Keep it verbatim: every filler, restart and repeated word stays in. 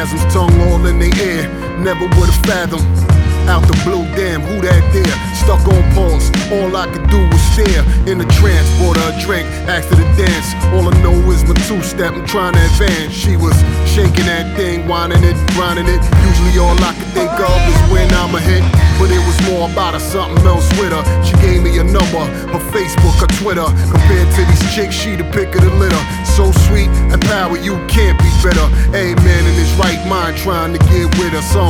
spasms, tongue all in the air. Never would've fathomed. Out the blue, damn, who that there? Stuck on pause, all I could do was stare. In a trance, bought her a drink, asked her to dance. All I know is my two-step, I'm trying to advance. She was shaking that thing, whining it, grinding it. Usually all I could think of is when I'm a hit, but it was more about her, something else with her. She gave me a number, her Facebook, her Twitter. Compared to these chicks, she the pick of the litter. So sweet and power, you can't be better. Hey man in his right mind trying to get with her. Some